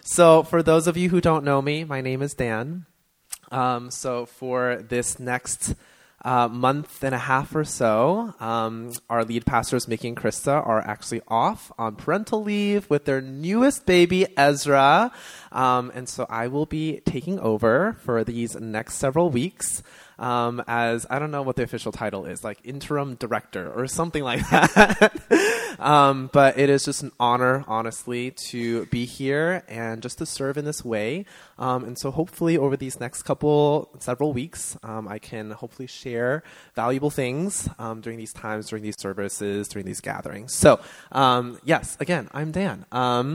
So for those of you who don't know me, my name is Dan. So for this next month and a half or so, our lead pastors, Mickey and Krista, are actually off on parental leave with their newest baby, Ezra. And so I will be taking over for these next several weeks as, I don't know what the official title is, like interim director or something like that. But it is just an honor, honestly, to be here and just to serve in this way. And so hopefully over these next several weeks, I can hopefully share valuable things during these times, during these services, during these gatherings. So, yes, again, I'm Dan.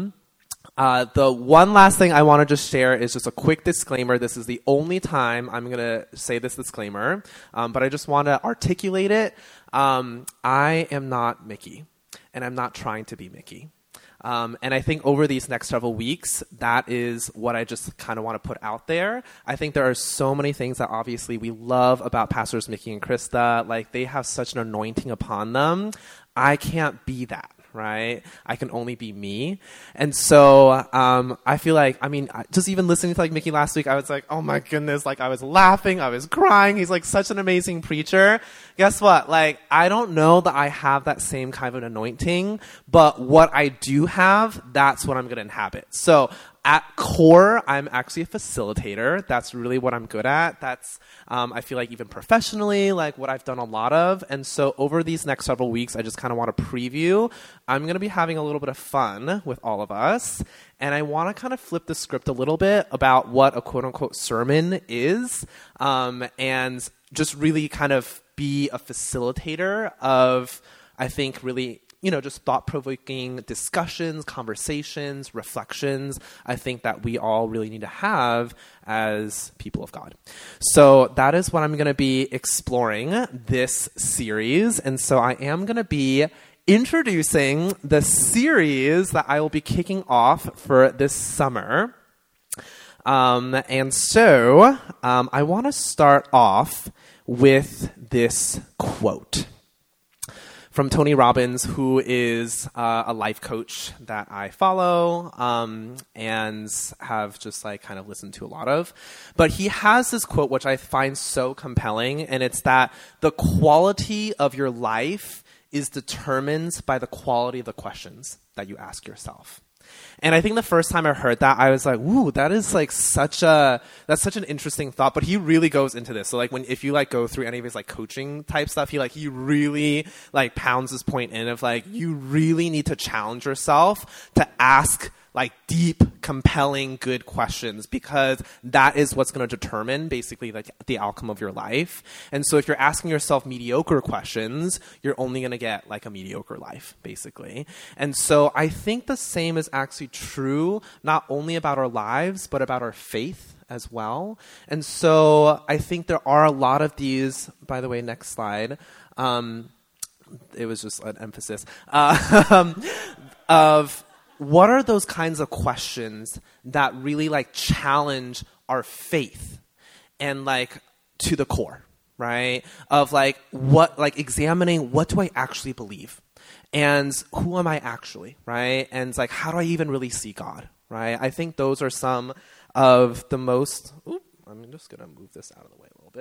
The one last thing I want to just share is just a quick disclaimer. This is the only time I'm going to say this disclaimer, but I just want to articulate it. I am not Mickey, and I'm not trying to be Mickey. And I think over these next several weeks, that is what I just kind of want to put out there. I think there are so many things that obviously we love about Pastors Mickey and Krista. Like, they have such an anointing upon them. I can't be that. Right? I can only be me. And so I feel like, just even listening to like Mickey last week, I was like, oh my goodness, like I was laughing, I was crying. He's like such an amazing preacher. Guess what? Like, I don't know that I have that same kind of an anointing, but what I do have, that's what I'm going to inhabit. So at core, I'm actually a facilitator. That's really what I'm good at. That's, I feel like even professionally, like what I've done a lot of. And so over these next several weeks, I just kind of want to preview. I'm going to be having a little bit of fun with all of us. And I want to kind of flip the script a little bit about what a quote unquote sermon is. And just really kind of be a facilitator of, I think, really, just thought-provoking discussions, conversations, reflections, I think that we all really need to have as people of God. So that is what I'm going to be exploring this series. And so I am going to be introducing the series that I will be kicking off for this summer. And so I want to start off with this quote from Tony Robbins, who is a life coach that I follow and have just like kind of listened to a lot of. But he has this quote which I find so compelling, and it's that the quality of your life is determined by the quality of the questions that you ask yourself. And I think the first time I heard that, I was like, "Ooh, that is like that's such an interesting thought." But he really goes into this. So like if you like go through any of his like coaching type stuff, he really like pounds this point in of like, you really need to challenge yourself to ask like deep, compelling, good questions, because that is what's going to determine basically like the outcome of your life. And so if you're asking yourself mediocre questions, you're only going to get like a mediocre life, basically. And so I think the same is actually true, not only about our lives, but about our faith as well. And so I think there are a lot of these, by the way, next slide. It was just an emphasis of what are those kinds of questions that really like challenge our faith and like to the core, right? Of like examining what do I actually believe and who am I actually, right? And like, how do I even really see God, right? I think those are some of the most, I'm just going to move this out of the way a little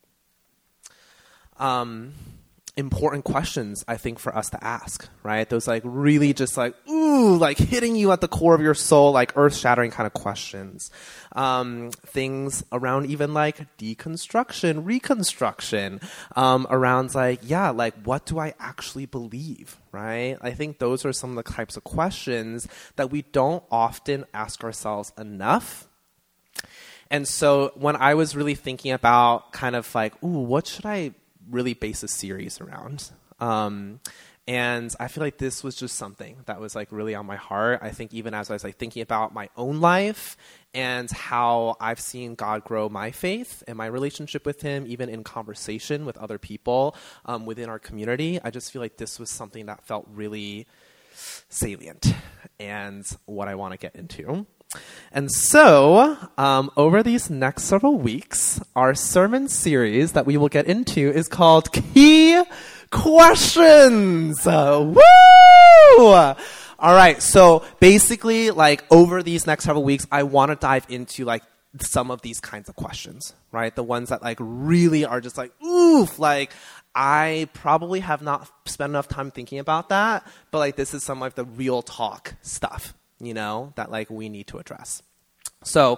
bit. Important questions, I think, for us to ask, right? Those like really just like, like hitting you at the core of your soul, like earth-shattering kind of questions. Things around even like deconstruction, reconstruction, around like, what do I actually believe, right? I think those are some of the types of questions that we don't often ask ourselves enough. And so when I was really thinking about kind of like, what should I really base a series around? And I feel like this was just something that was like really on my heart. I think even as I was like thinking about my own life and how I've seen God grow my faith and my relationship with him, even in conversation with other people within our community, I just feel like this was something that felt really salient and what I want to get into. And so, over these next several weeks, our sermon series that we will get into is called Key Questions. Woo! All right. So basically, like over these next several weeks, I want to dive into like some of these kinds of questions, right? The ones that like really are just like, oof, like I probably have not spent enough time thinking about that, but like this is some of the real talk stuff, you know, that like we need to address. So,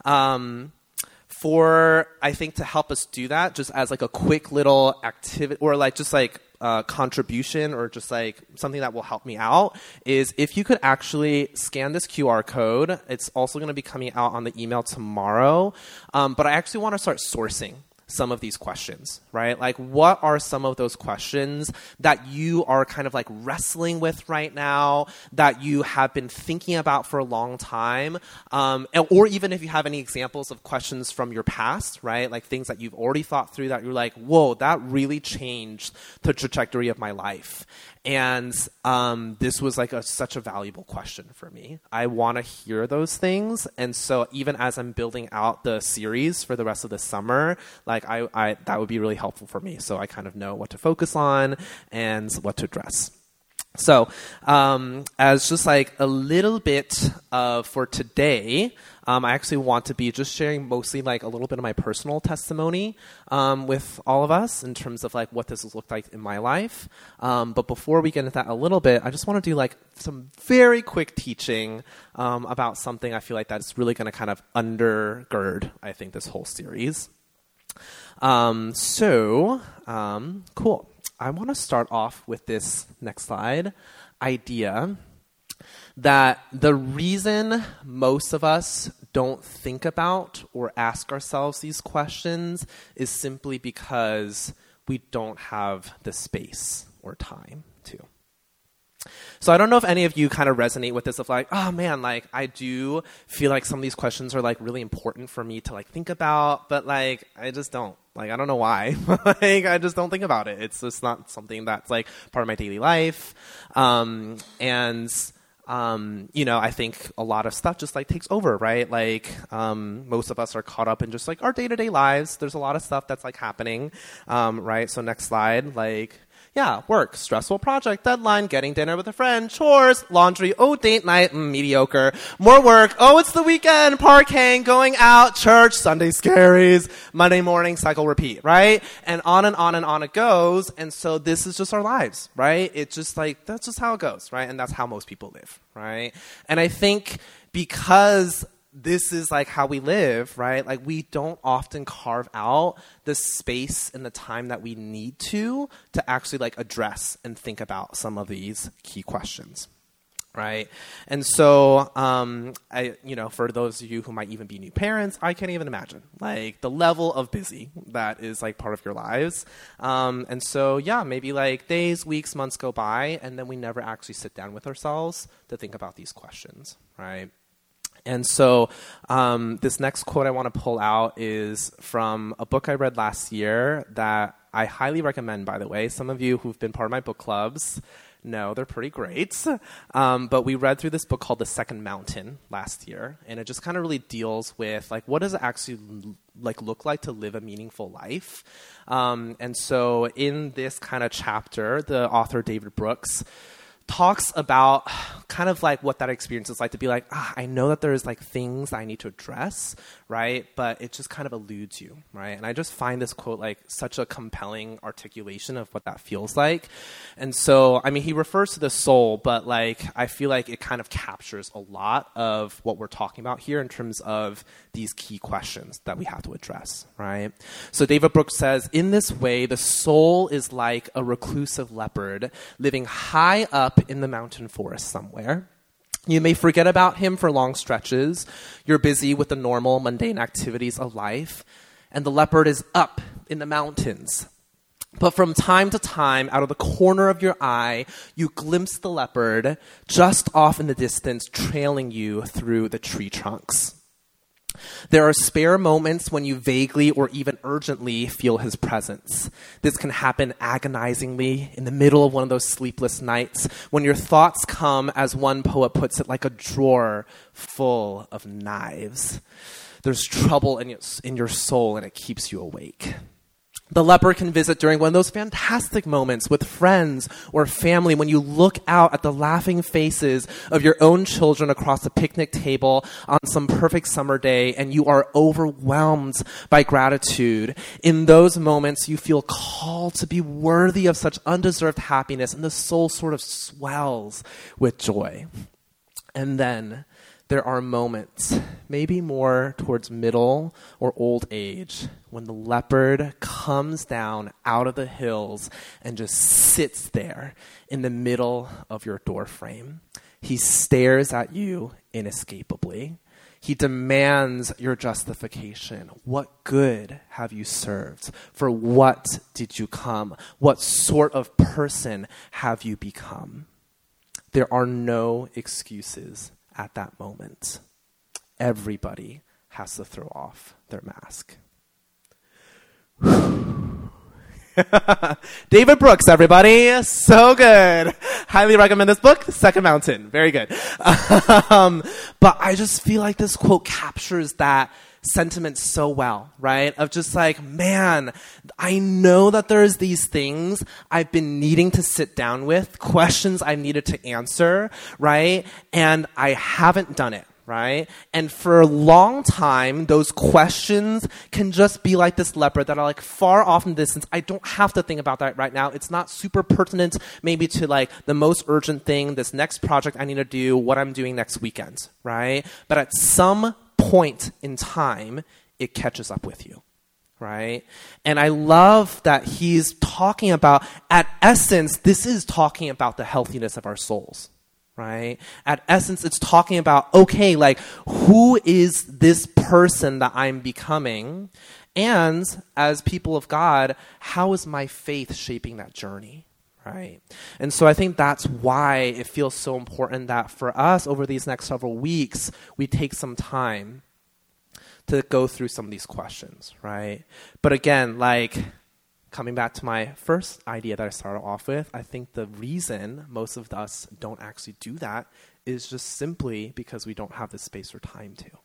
I think to help us do that, just as like a quick little activity or like just like contribution or just like something that will help me out is if you could actually scan this QR code. It's also going to be coming out on the email tomorrow. But I actually want to start sourcing some of these questions, right? Like what are some of those questions that you are kind of like wrestling with right now that you have been thinking about for a long time? Or even if you have any examples of questions from your past, right? Like things that you've already thought through that you're like, whoa, that really changed the trajectory of my life. And this was like such a valuable question for me. I want to hear those things. And so even as I'm building out the series for the rest of the summer, like I that would be really helpful for me. So I kind of know what to focus on and what to address. So as just like a little bit for today, I actually want to be just sharing mostly like a little bit of my personal testimony with all of us in terms of like what this has looked like in my life. But before we get into that a little bit, I just want to do like some very quick teaching about something I feel like that's really going to kind of undergird, I think, this whole series. Cool. I want to start off with this next slide idea that the reason most of us don't think about or ask ourselves these questions is simply because we don't have the space or time to. So I don't know if any of you kind of resonate with this of like, oh man, like I do feel like some of these questions are like really important for me to like think about, but like I just don't. Like I don't know why. Like I just don't think about it. It's just not something that's like part of my daily life. You know, I think a lot of stuff just like takes over, right? Like most of us are caught up in just like our day-to-day lives. There's a lot of stuff that's like happening, right? So next slide, like, yeah, work, stressful project, deadline, getting dinner with a friend, chores, laundry, oh, date night, mediocre, more work, oh, it's the weekend, parking, going out, church, Sunday scaries, Monday morning, cycle, repeat, right? And on and on and on it goes. And so this is just our lives, right? It's just like, that's just how it goes, right? And that's how most people live, right? And I think because this is like how we live, right? Like we don't often carve out the space and the time that we need to actually like address and think about some of these key questions, right? And so, you know, for those of you who might even be new parents, I can't even imagine like the level of busy that is like part of your lives. And so, yeah, maybe like days, weeks, months go by, and then we never actually sit down with ourselves to think about these questions, right? And so this next quote I want to pull out is from a book I read last year that I highly recommend, by the way. Some of you who've been part of my book clubs know they're pretty great. But we read through this book called The Second Mountain last year, and it just kind of really deals with like what does it actually like look like to live a meaningful life. And so in this kind of chapter, the author David Brooks talks about kind of like what that experience is like to be like, I know that there's like things that I need to address, right? But it just kind of eludes you, right? And I just find this quote like such a compelling articulation of what that feels like. And so, I mean, he refers to the soul, but like I feel like it kind of captures a lot of what we're talking about here in terms of these key questions that we have to address, right? So David Brooks says, in this way, the soul is like a reclusive leopard living high up in the mountain forest somewhere. You may forget about him for long stretches. You're busy with the normal, mundane activities of life, and the leopard is up in the mountains. But from time to time, out of the corner of your eye, you glimpse the leopard just off in the distance, trailing you through the tree trunks. There are spare moments when you vaguely or even urgently feel his presence. This can happen agonizingly in the middle of one of those sleepless nights when your thoughts come, as one poet puts it, like a drawer full of knives. There's trouble in your soul and it keeps you awake. The leper can visit during one of those fantastic moments with friends or family when you look out at the laughing faces of your own children across the picnic table on some perfect summer day and you are overwhelmed by gratitude. In those moments, you feel called to be worthy of such undeserved happiness and the soul sort of swells with joy. And then there are moments, maybe more towards middle or old age, when the leopard comes down out of the hills and just sits there in the middle of your doorframe. He stares at you inescapably. He demands your justification. What good have you served? For what did you come? What sort of person have you become? There are no excuses at that moment. Everybody has to throw off their mask. David Brooks, everybody. So good. Highly recommend this book, The Second Mountain. Very good. But I just feel like this quote captures that sentiment so well, right? Of just like, man, I know that there's these things I've been needing to sit down with, questions I've needed to answer, right? And I haven't done it, right? And for a long time, those questions can just be like this leopard that are like far off in the distance. I don't have to think about that right now. It's not super pertinent maybe to like the most urgent thing, this next project I need to do, what I'm doing next weekend, right? But at some point in time, it catches up with you, right? And I love that he's talking about, at essence, this is talking about the healthiness of our souls, right? At essence, it's talking about, okay, like, who is this person that I'm becoming? And as people of God, how is my faith shaping that journey? Right. And so I think that's why it feels so important that for us over these next several weeks, we take some time to go through some of these questions, right? But again, like coming back to my first idea that I started off with, I think the reason most of us don't actually do that is just simply because we don't have the space or time to.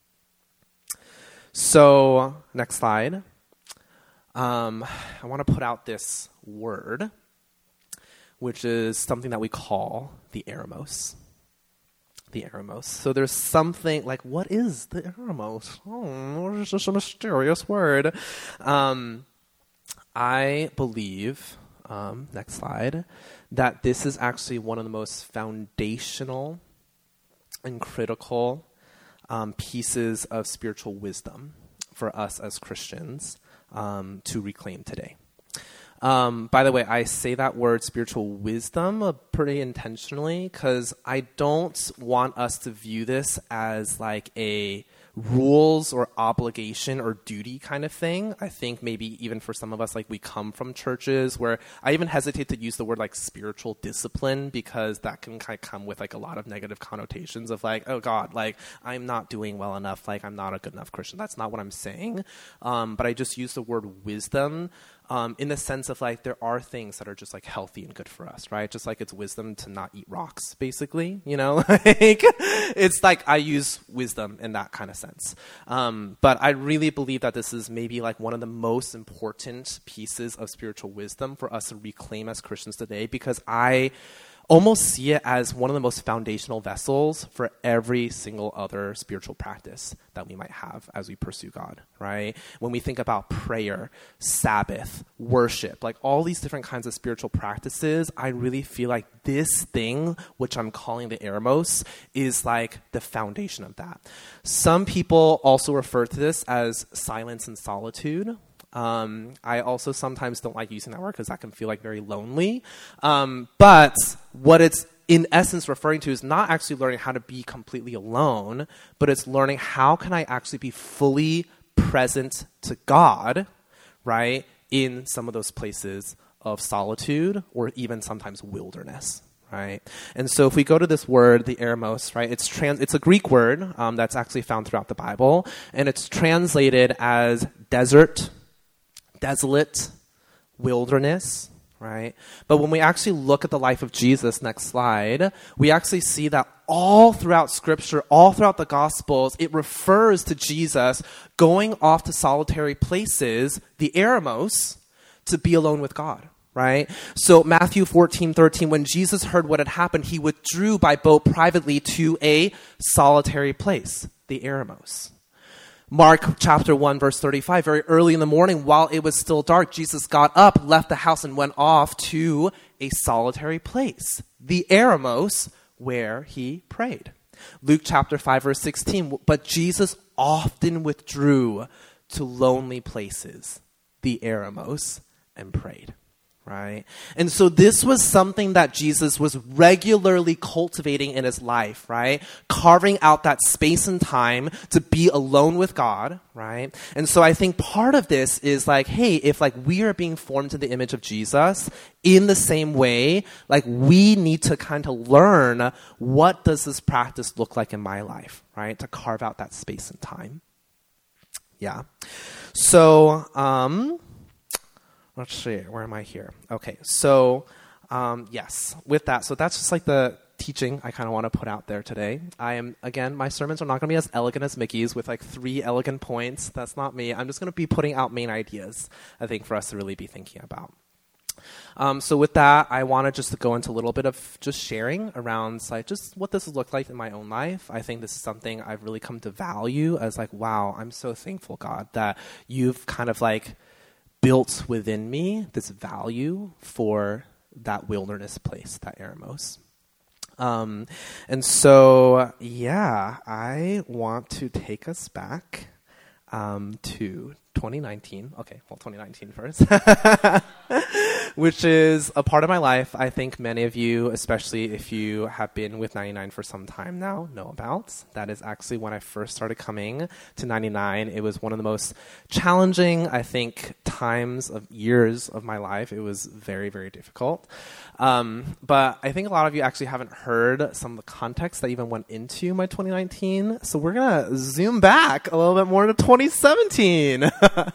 So next slide. I want to put out this word, which is something that we call the eremos. The eremos. So there's something like, what is the eremos? Oh, it's just a mysterious word. I believe, next slide, that this is actually one of the most foundational and critical pieces of spiritual wisdom for us as Christians to reclaim today. By the way, I say that word spiritual wisdom pretty intentionally because I don't want us to view this as like a rules or obligation or duty kind of thing. I think maybe even for some of us, like we come from churches where I even hesitate to use the word like spiritual discipline because that can kind of come with like a lot of negative connotations of like, oh God, like I'm not doing well enough, like I'm not a good enough Christian. That's not what I'm saying. But I just use the word wisdom in the sense of like there are things that are just like healthy and good for us, right? Just like it's wisdom to not eat rocks, basically, you know? Like it's like I use wisdom in that kind of sense. But I really believe that this is maybe like one of the most important pieces of spiritual wisdom for us to reclaim as Christians today, because I almost see it as one of the most foundational vessels for every single other spiritual practice that we might have as we pursue God, right? When we think about prayer, Sabbath, worship, like all these different kinds of spiritual practices, I really feel like this thing, which I'm calling the eremos, is like the foundation of that. Some people also refer to this as silence and solitude. I also sometimes don't like using that word because that can feel like very lonely. But what it's in essence referring to is not actually learning how to be completely alone, but it's learning how can I actually be fully present to God, right, in some of those places of solitude or even sometimes wilderness. Right, and so if we go to this word, the eremos, right, it's a Greek word that's actually found throughout the Bible, and it's translated as desert, desolate, wilderness, right? But when we actually look at the life of Jesus, next slide, we actually see that all throughout Scripture, all throughout the Gospels, it refers to Jesus going off to solitary places, the eremos, to be alone with God, right? So Matthew 14:13, when Jesus heard what had happened, he withdrew by boat privately to a solitary place, the eremos. Mark chapter 1, verse 35, very early in the morning, while it was still dark, Jesus got up, left the house, and went off to a solitary place, the eremos, where he prayed. Luke chapter 5, verse 16, but Jesus often withdrew to lonely places, the eremos, and prayed. Right? And so this was something that Jesus was regularly cultivating in his life, right? Carving out that space and time to be alone with God, right? And so I think part of this is like, hey, if like we are being formed in the image of Jesus, in the same way, like we need to kind of learn, what does this practice look like in my life, right? To carve out that space and time. Yeah. So, let's see, where am I here? Okay, so yes, with that, so that's just like the teaching I kind of want to put out there today. My sermons are not going to be as elegant as Mickey's with like 3 elegant points. That's not me. I'm just going to be putting out main ideas, I think, for us to really be thinking about. So with that, I wanted just to go into a little bit of just sharing around like just what this has looked like in my own life. I think this is something I've really come to value as like, wow, I'm so thankful, God, that you've kind of like built within me this value for that wilderness place, that eremos. And so, yeah, I want to take us back to 2019. Okay, well, 2019 first. Which is a part of my life I think many of you, especially if you have been with 99 for some time now, know about. That is actually when I first started coming to 99. It was one of the most challenging, I think, years of my life. It was very, very difficult. But I think a lot of you actually haven't heard some of the context that even went into my 2019. So we're going to zoom back a little bit more to 2017.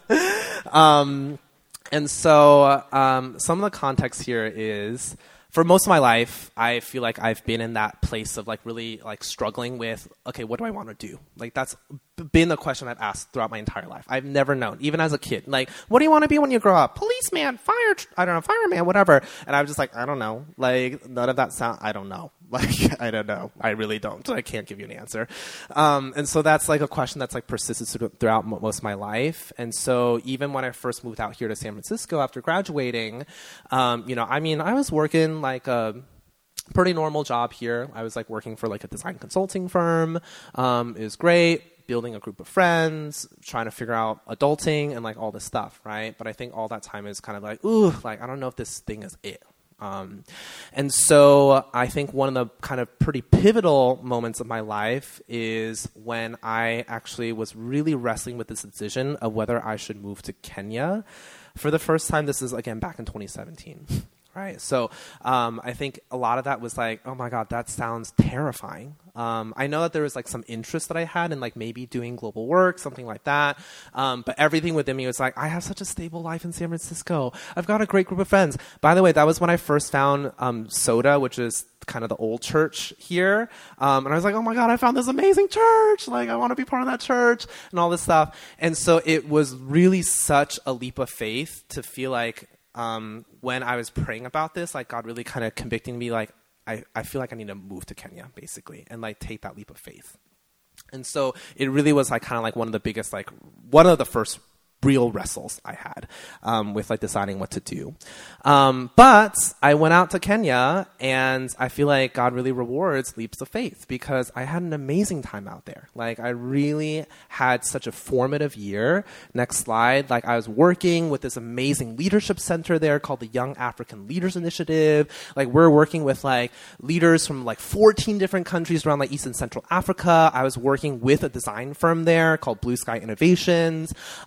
And so some of the context here is, for most of my life, I feel like I've been in that place of like really like struggling with, okay, what do I want to do? Like that's been the question I've asked throughout my entire life. I've never known, even as a kid, like, what do you want to be when you grow up? Policeman, fireman, whatever. And I was just like, I don't know. Like none of that I don't know. Like, I don't know. I really don't. I can't give you an answer. And so that's like a question that's like persisted throughout most of my life. And so even when I first moved out here to San Francisco after graduating, I was working like a pretty normal job here. I was like working for like a design consulting firm. It was great, building a group of friends, trying to figure out adulting and like all this stuff, right? But I think all that time is kind of like, ooh, like I don't know if this thing is it. And so I think one of the kind of pretty pivotal moments of my life is when I actually was really wrestling with this decision of whether I should move to Kenya for the first time. This is, again, back in 2017. Right. So I think a lot of that was like, oh, my God, that sounds terrifying. I know that there was like some interest that I had in like maybe doing global work, something like that. But everything within me was like, I have such a stable life in San Francisco. I've got a great group of friends. By the way, that was when I first found Soda, which is kind of the old church here. And I was like, oh, my God, I found this amazing church. Like, I want to be part of that church and all this stuff. And so it was really such a leap of faith to feel like when I was praying about this, like God really kind of convicting me, like, I feel like I need to move to Kenya, basically, and like take that leap of faith. And so it really was like kind of like one of the first real wrestles I had with like deciding what to do. But I went out to Kenya, and I feel like God really rewards leaps of faith because I had an amazing time out there. Like I really had such a formative year. Next slide. Like I was working with this amazing leadership center there called the Young African Leaders Initiative. Like we're working with like leaders from like 14 different countries around like East and Central Africa. I was working with a design firm there called Blue Sky Innovations.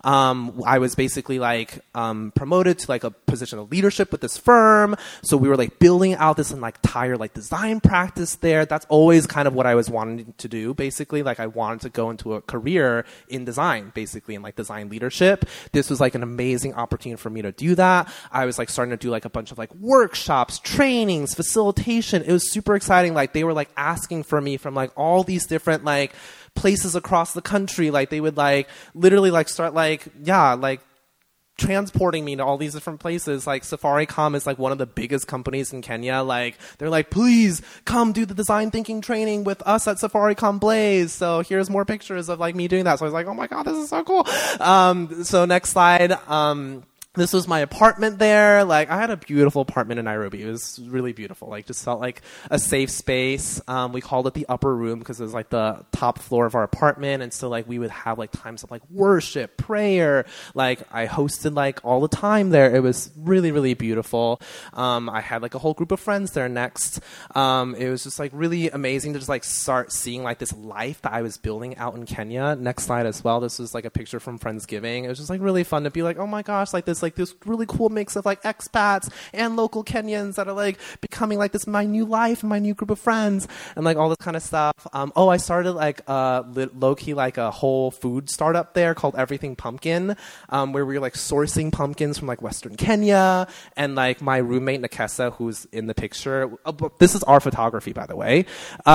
I was basically like promoted to like a position of leadership with this firm. So we were like building out this entire like design practice there. That's always kind of what I was wanting to do, basically. Like I wanted to go into a career in design, basically, in like design leadership. This was like an amazing opportunity for me to do that. I was like starting to do like a bunch of like workshops, trainings, facilitation. It was super exciting. Like they were like asking for me from like all these different like places across the country. Like they would like literally like start like, like transporting me to all these different places. Like Safaricom is like one of the biggest companies in Kenya. Like they're like, please come do the design thinking training with us at Safaricom Blaze. So here's more pictures of like me doing that. So I was like, oh my God, this is so cool. So next slide. This was my apartment there. Like, I had a beautiful apartment in Nairobi. It was really beautiful. Like, just felt like a safe space. We called it the upper room because it was like the top floor of our apartment. And so like we would have like times of like worship, prayer. Like I hosted like all the time there. It was really, really beautiful. I had like a whole group of friends there next. It was just like really amazing to just like start seeing like this life that I was building out in Kenya. Next slide as well. This was like a picture from Friendsgiving. It was just like really fun to be like, oh my gosh, like this really cool mix of like expats and local Kenyans that are like becoming like this my new life and my new group of friends and like all this kind of stuff. I started like low-key like a whole food startup there called Everything Pumpkin, where we were like sourcing pumpkins from like Western Kenya. And like my roommate Nakesa, who's in the picture, this is our photography, by the way.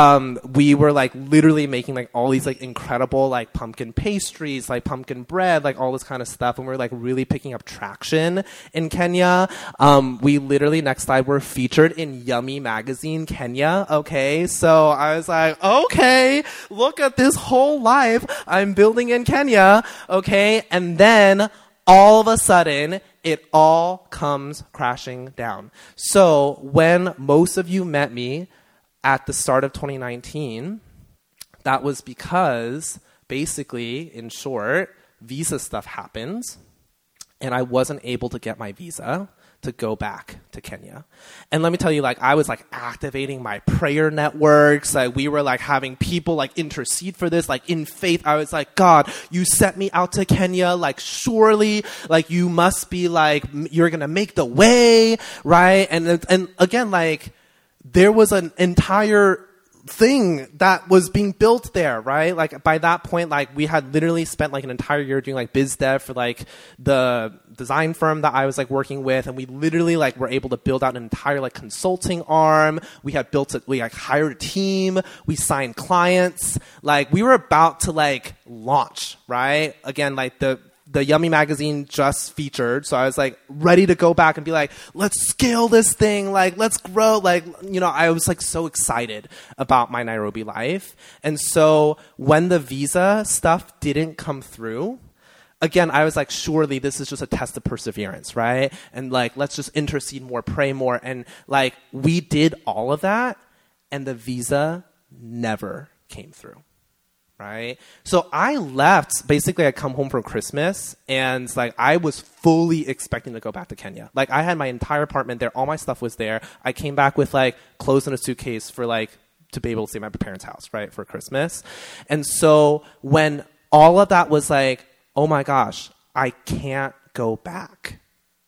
We were like literally making like all these like incredible like pumpkin pastries, like pumpkin bread, like all this kind of stuff. And we were like really picking up traction in Kenya. We literally, next slide, were featured in Yummy Magazine Kenya. Okay, so I was like, okay, look at this whole life I'm building in Kenya. Okay, and then all of a sudden, it all comes crashing down. So when most of you met me at the start of 2019, that was because basically, in short, visa stuff happens. And I wasn't able to get my visa to go back to Kenya. And let me tell you, like, I was like activating my prayer networks. Like, we were like having people like intercede for this, like in faith. I was like, God, you sent me out to Kenya. Like, surely, like, you must be like, you're going to make the way, right? And again, like, there was an entire thing that was being built there, right? Like by that point, like we had literally spent like an entire year doing like biz dev for like the design firm that I was like working with, and we literally like were able to build out an entire like consulting arm. We like hired a team, we signed clients, like we were about to like launch, right? Again, like the Yummy Magazine just featured. So I was like ready to go back and be like, let's scale this thing. Like, let's grow. Like, you know, I was like so excited about my Nairobi life. And so when the visa stuff didn't come through, again, I was like, surely this is just a test of perseverance, right? And like, let's just intercede more, pray more. And like, we did all of that and the visa never came through. Right? So I left, basically I come home for Christmas and like I was fully expecting to go back to Kenya. Like I had my entire apartment there, all my stuff was there. I came back with like clothes in a suitcase for like to be able to stay at my parents' house, right, for Christmas. And so when all of that was like, oh my gosh, I can't go back.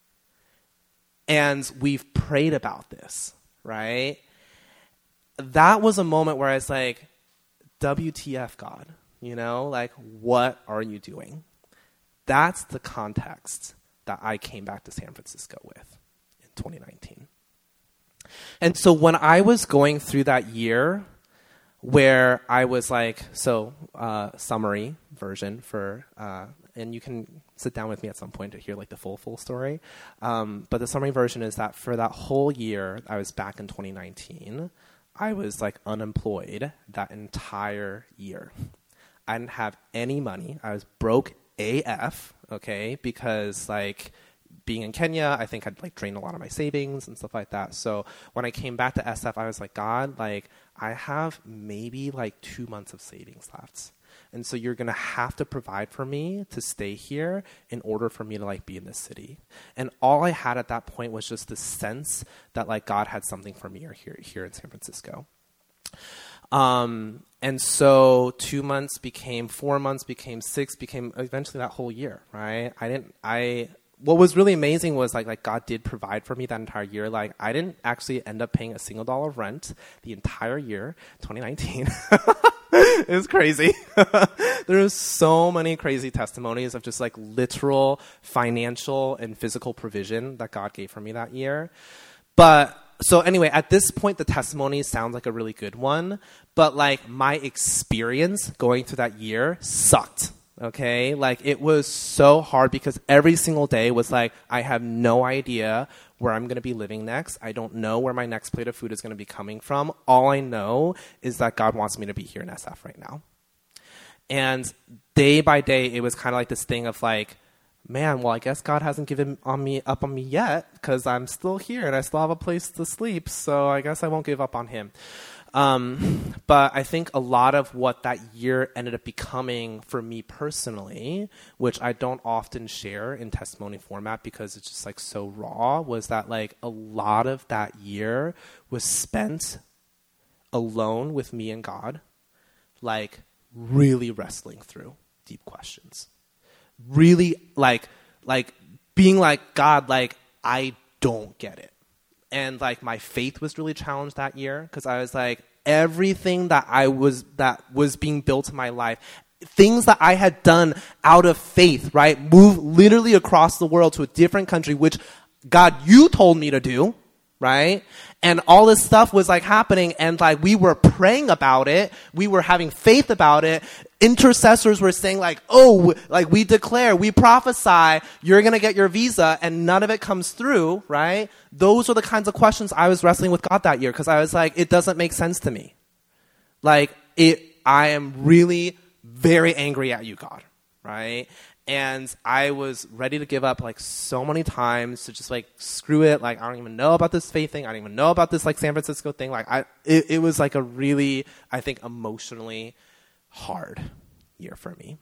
And we've prayed about this, right? That was a moment where I was like, WTF, God, you know, like, what are you doing? That's the context that I came back to San Francisco with in 2019. And so when I was going through that year where I was like, summary version for, and you can sit down with me at some point to hear like the full story. But the summary version is that for that whole year, I was back in 2019, I was like unemployed that entire year. I didn't have any money. I was broke AF, okay, because like being in Kenya, I think I'd like drained a lot of my savings and stuff like that. So when I came back to SF, I was like, God, like I have maybe like 2 months of savings left. And so you're going to have to provide for me to stay here in order for me to like be in this city. And all I had at that point was just the sense that like God had something for me here in San Francisco. And so 2 months became 4 months, became 6, became eventually that whole year, right? What was really amazing was like God did provide for me that entire year. Like I didn't actually end up paying a single dollar of rent the entire year, 2019. It was crazy. There was so many crazy testimonies of just like literal financial and physical provision that God gave for me that year. But so anyway, at this point, the testimony sounds like a really good one, but like my experience going through that year sucked. Okay, like it was so hard because every single day was like, I have no idea where I'm going to be living next. I don't know where my next plate of food is going to be coming from. All I know is that God wants me to be here in SF right now. And day by day, it was kind of like this thing of like, man, well, I guess God hasn't given up on me yet because I'm still here and I still have a place to sleep. So I guess I won't give up on him. But I think a lot of what that year ended up becoming for me personally, which I don't often share in testimony format because it's just like so raw, was that like a lot of that year was spent alone with me and God, like really wrestling through deep questions. Really like being like, God, like I don't get it. And like my faith was really challenged that year because I was like, everything that was being built in my life, things that I had done out of faith, right? Move literally across the world to a different country, which God, you told me to do, right? And all this stuff was like happening and like we were praying about it. We were having faith about it. Intercessors were saying like, oh, like we declare, we prophesy, you're going to get your visa and none of it comes through, right? Those are the kinds of questions I was wrestling with God that year because I was like, it doesn't make sense to me. Like I am really very angry at you, God, right? And I was ready to give up like so many times to just like screw it. Like I don't even know about this faith thing. I don't even know about this like San Francisco thing. Like it was like a really, I think, emotionally hard year for me.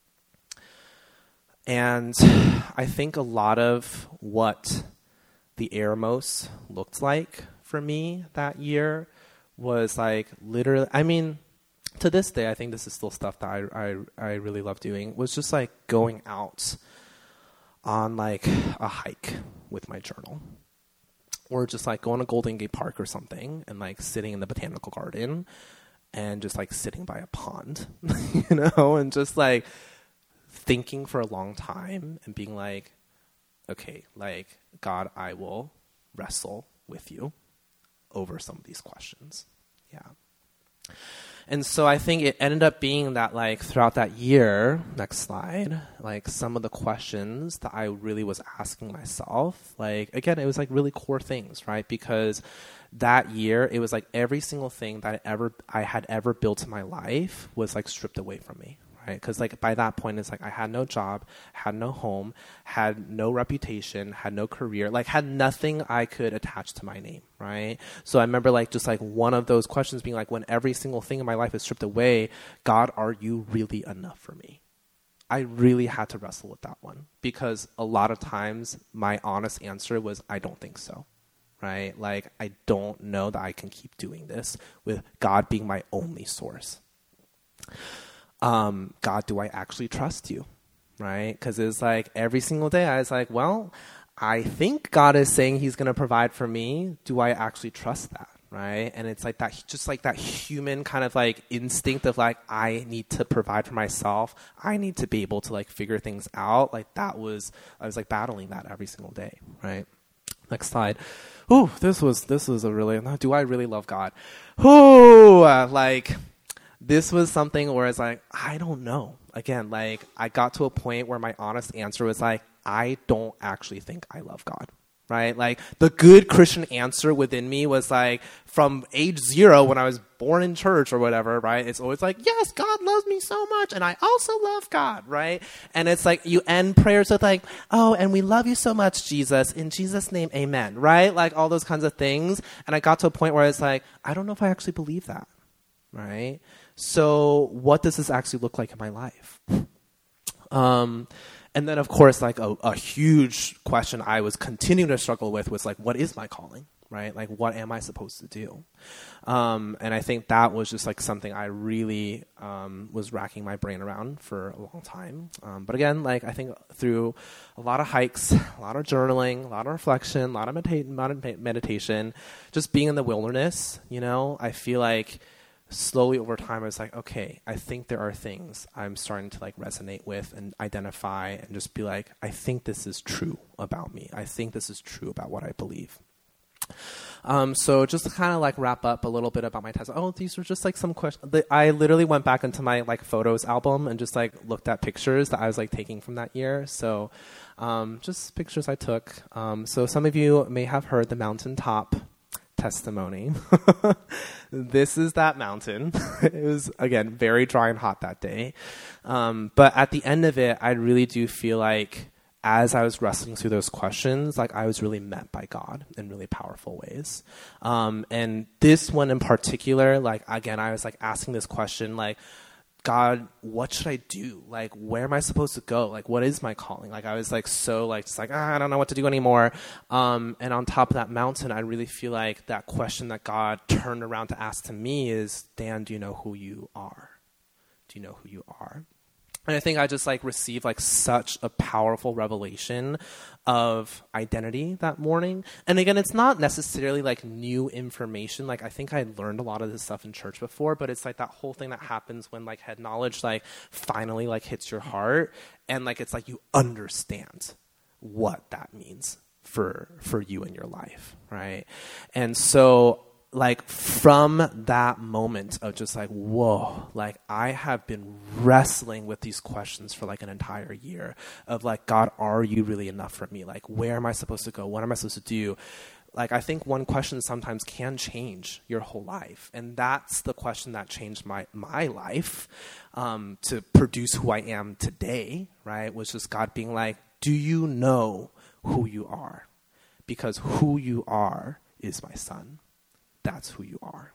And I think a lot of what the Eremos looked like for me that year was like literally, I mean, to this day, I think this is still stuff that I really love doing, was just like going out on like a hike with my journal. Or just like going to Golden Gate Park or something and like sitting in the botanical garden and just like sitting by a pond, you know, and just like thinking for a long time and being like, okay, like, God, I will wrestle with you over some of these questions. Yeah. And so I think it ended up being that like throughout that year, next slide, like some of the questions that I really was asking myself, like, again, it was like really core things, right? Because that year, it was like every single thing that I had ever built in my life was like stripped away from me. Right? Because like by that point, it's like I had no job, had no home, had no reputation, had no career, like had nothing I could attach to my name, right? So I remember like just like one of those questions being like, when every single thing in my life is stripped away, God, are you really enough for me? I really had to wrestle with that one because a lot of times my honest answer was, I don't think so. Right? Like I don't know that I can keep doing this with God being my only source. God, do I actually trust you? Right? Because it's like every single day I was like, well, I think God is saying he's going to provide for me. Do I actually trust that? Right? And it's like that, just like that human kind of like instinct of like, I need to provide for myself. I need to be able to like figure things out. Like I was like battling that every single day. Right? Next slide. Ooh, this was a really, do I really love God? Ooh, like, this was something where it's like, I don't know. Again, like I got to a point where my honest answer was like, I don't actually think I love God, right? Like the good Christian answer within me was like from age 0 when I was born in church or whatever, right? It's always like, yes, God loves me so much and I also love God, right? And it's like you end prayers with like, oh, and we love you so much, Jesus. In Jesus' name, amen, right? Like all those kinds of things. And I got to a point where it's like, I don't know if I actually believe that, right? So what does this actually look like in my life? And then, of course, like a huge question I was continuing to struggle with was like, what is my calling, right? Like, what am I supposed to do? And I think that was just like something I really was racking my brain around for a long time. But again, like, I think through a lot of hikes, a lot of journaling, a lot of reflection, a lot of meditation, just being in the wilderness, I feel like slowly over time, I was like, okay, I think there are things I'm starting to like resonate with and identify and just be like, I think this is true about me. I think this is true about what I believe. So just to kind of like wrap up a little bit about my test. Oh, these were just like some questions. I literally went back into my like photos album and just like looked at pictures that I was like taking from that year. So just pictures I took. So some of you may have heard the mountaintop testimony. This is that mountain. It was, again, very dry and hot that day. But at the end of it, I really do feel like as I was wrestling through those questions, like I was really met by God in really powerful ways. And this one in particular, like, again, I was like asking this question, like, God, what should I do? Like, where am I supposed to go? Like, what is my calling? Like, I was like, so like, just like, I don't know what to do anymore. And on top of that mountain, I really feel like that question that God turned around to ask to me is, Dan, do you know who you are? Do you know who you are? And I think I just like received like such a powerful revelation of identity that morning. And again, it's not necessarily like new information. Like I think I had learned a lot of this stuff in church before, but it's like that whole thing that happens when like head knowledge like finally like hits your heart, and like it's like you understand what that means for you in your life, right? And so like from that moment of just like, whoa, like I have been wrestling with these questions for like an entire year of like, God, are you really enough for me? Like, where am I supposed to go? What am I supposed to do? Like, I think one question sometimes can change your whole life. And that's the question that changed my life to produce who I am today, right? Was just God being like, do you know who you are? Because who you are is my son. That's who you are.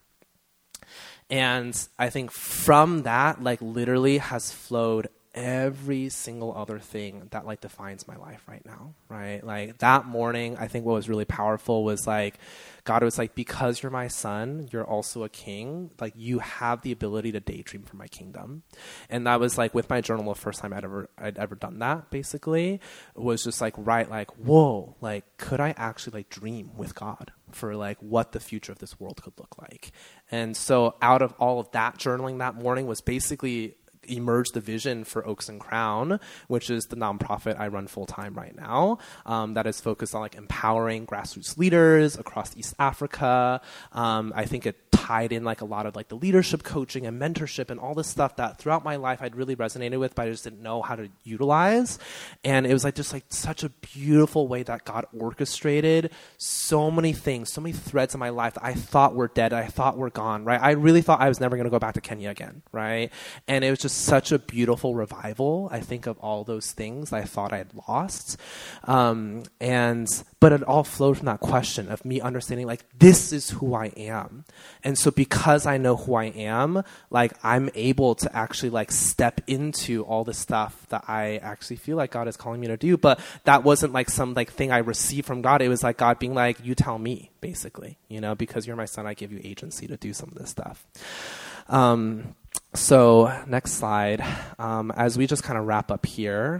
And I think from that, like literally has flowed every single other thing that like defines my life right now, right? Like that morning, I think what was really powerful was like, God was like, because you're my son, you're also a king. Like you have the ability to daydream for my kingdom. And that was like with my journal, the first time I'd ever done that, basically. It was just like, right, like, whoa, like could I actually like dream with God for like what the future of this world could look like? And so out of all of that journaling that morning was basically emerged the vision for Oaks and Crown, which is the nonprofit I run full time right now, that is focused on like empowering grassroots leaders across East Africa. I think it tied in like a lot of like the leadership coaching and mentorship and all this stuff that throughout my life I'd really resonated with, but I just didn't know how to utilize. And it was like just like such a beautiful way that God orchestrated so many things, so many threads in my life that I thought were dead, I thought were gone, right? I really thought I was never going to go back to Kenya again, right? And it was just such a beautiful revival, I think, of all those things I thought I had lost. But it all flowed from that question of me understanding, like, this is who I am. And so because I know who I am, like, I'm able to actually, like, step into all the stuff that I actually feel like God is calling me to do. But that wasn't, like, some, like, thing I received from God. It was, like, God being like, you tell me, basically. You know, because you're my son, I give you agency to do some of this stuff. So next slide. As we just kind of wrap up here,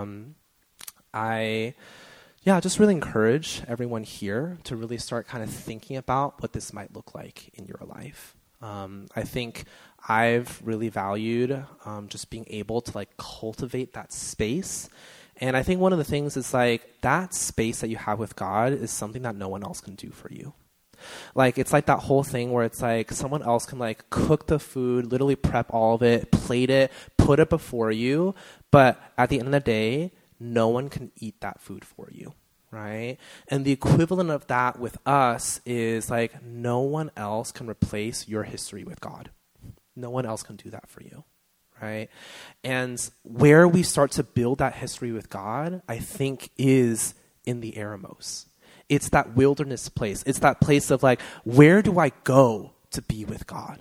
I just really encourage everyone here to really start kind of thinking about what this might look like in your life. I think I've really valued just being able to like cultivate that space. And I think one of the things is like that space that you have with God is something that no one else can do for you. Like, it's like that whole thing where it's like someone else can like cook the food, literally prep all of it, plate it, put it before you. But at the end of the day, no one can eat that food for you, right? And the equivalent of that with us is like no one else can replace your history with God. No one else can do that for you, right? And where we start to build that history with God, I think, is in the Eremos. It's that wilderness place. It's that place of like, where do I go to be with God?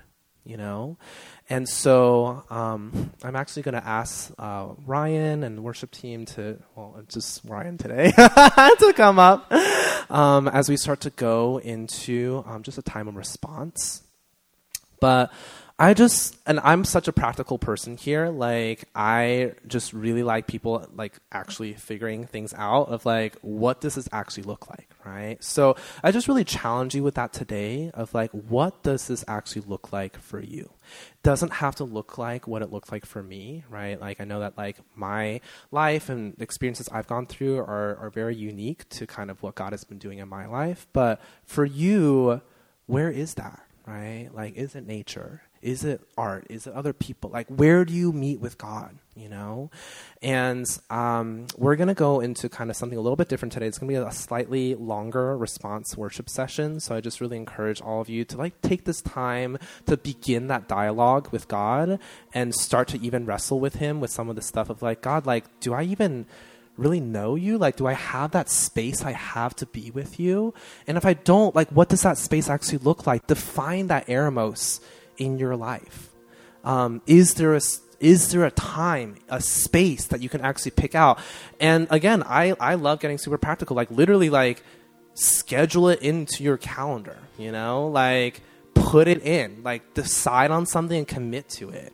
you know? And so I'm actually going to ask Ryan and the worship team just Ryan today, to come up as we start to go into just a time of response. But I'm such a practical person here. Like, I just really like people like actually figuring things out of like, what does this actually look like, right? So I just really challenge you with that today of like, what does this actually look like for you? Doesn't have to look like what it looked like for me, right? Like, I know that like my life and experiences I've gone through are very unique to kind of what God has been doing in my life. But for you, where is that, right? Like, is it nature? Is it art? Is it other people? Like, where do you meet with God, you know? And we're going to go into kind of something a little bit different today. It's going to be a slightly longer response worship session. So I just really encourage all of you to like take this time to begin that dialogue with God and start to even wrestle with him with some of the stuff of like, God, like, do I even really know you? Like, do I have that space I have to be with you? And if I don't, like, what does that space actually look like? Define that eremos in your life. Is there a time, a space that you can actually pick out? And again, I love getting super practical. Like, literally, like, schedule it into your calendar, you know? Like, put it in. Like, decide on something and commit to it.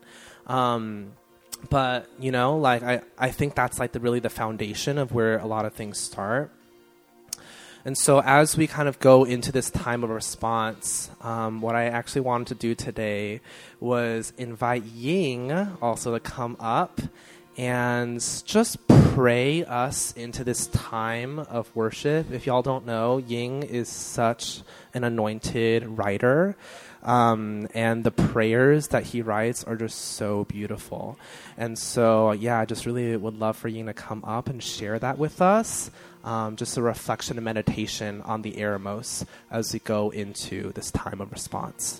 But, you know, like, I think that's like the foundation of where a lot of things start. And so as we kind of go into this time of response, what I actually wanted to do today was invite Ying also to come up and just pray us into this time of worship. If y'all don't know, Ying is such an anointed writer. And the prayers that he writes are just so beautiful. And so, yeah, I just really would love for Ying to come up and share that with us. Just a reflection and meditation on the eremos as we go into this time of response.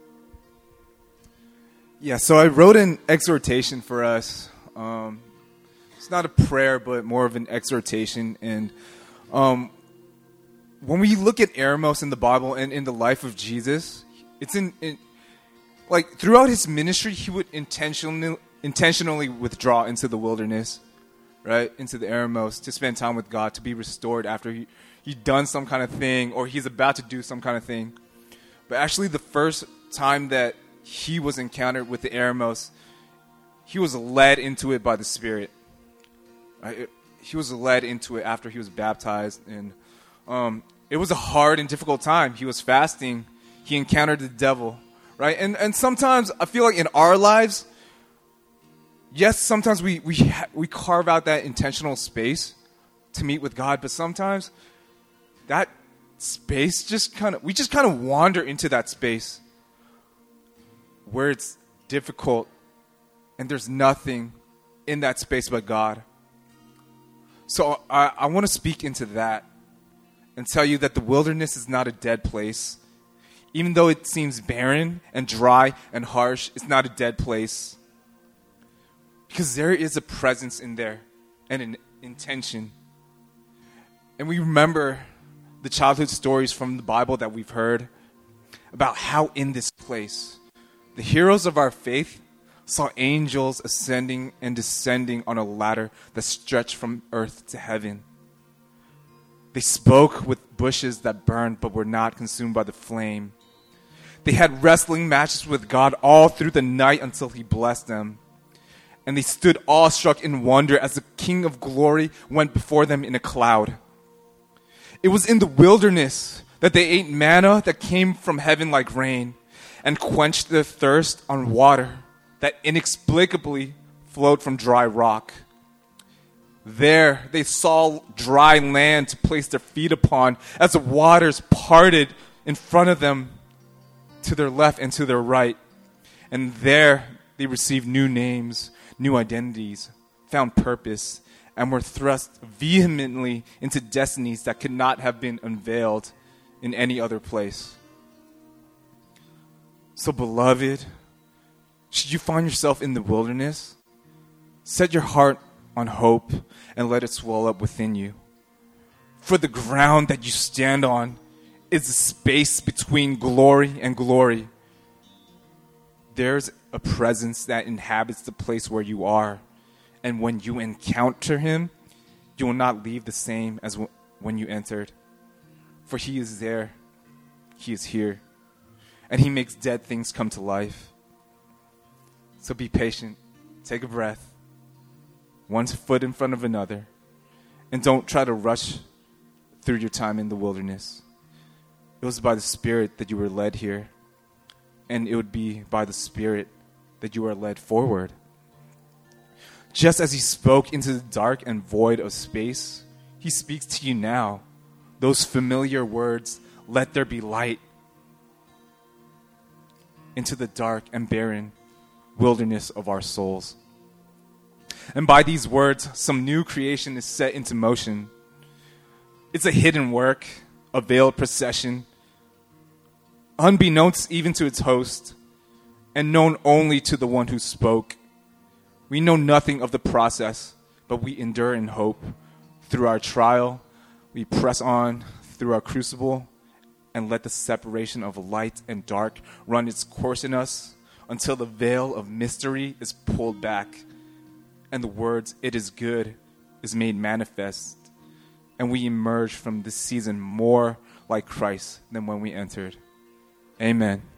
Yeah, so I wrote an exhortation for us. It's not a prayer, but more of an exhortation. And when we look at eremos in the Bible and in the life of Jesus, it's like throughout his ministry, he would intentionally withdraw into the wilderness, right? Into the eremos to spend time with God, to be restored after he'd done some kind of thing or he's about to do some kind of thing. But actually the first time that he was encountered with the eremos, he was led into it by the Spirit. Right? He was led into it after he was baptized. And it was a hard and difficult time. He was fasting. He encountered the devil, right? And sometimes I feel like in our lives, yes, sometimes we carve out that intentional space to meet with God, but sometimes that space we just kind of wander into that space where it's difficult and there's nothing in that space but God. So I want to speak into that and tell you that the wilderness is not a dead place. Even though it seems barren and dry and harsh, it's not a dead place. Because there is a presence in there and an intention. And we remember the childhood stories from the Bible that we've heard about how in this place, the heroes of our faith saw angels ascending and descending on a ladder that stretched from earth to heaven. They spoke with bushes that burned but were not consumed by the flame. They had wrestling matches with God all through the night until he blessed them. And they stood awestruck in wonder as the King of Glory went before them in a cloud. It was in the wilderness that they ate manna that came from heaven like rain and quenched their thirst on water that inexplicably flowed from dry rock. There they saw dry land to place their feet upon as the waters parted in front of them to their left and to their right. And there they received new names, new identities, found purpose, and were thrust vehemently into destinies that could not have been unveiled in any other place. So, beloved, should you find yourself in the wilderness, set your heart on hope and let it swell up within you. For the ground that you stand on is the space between glory and glory. there's a presence that inhabits the place where you are. And when you encounter him, you will not leave the same as when you entered. For he is there. He is here. And he makes dead things come to life. So be patient. Take a breath. One foot in front of another. And don't try to rush through your time in the wilderness. It was by the Spirit that you were led here. And it would be by the Spirit that you are led forward. Just as he spoke into the dark and void of space, he speaks to you now. Those familiar words, let there be light, into the dark and barren wilderness of our souls. And by these words, some new creation is set into motion. It's a hidden work, a veiled procession, unbeknownst even to its host, and known only to the one who spoke. We know nothing of the process, but we endure in hope. Through our trial, we press on through our crucible and let the separation of light and dark run its course in us until the veil of mystery is pulled back and the words, "It is good," is made manifest, and we emerge from this season more like Christ than when we entered. Amen.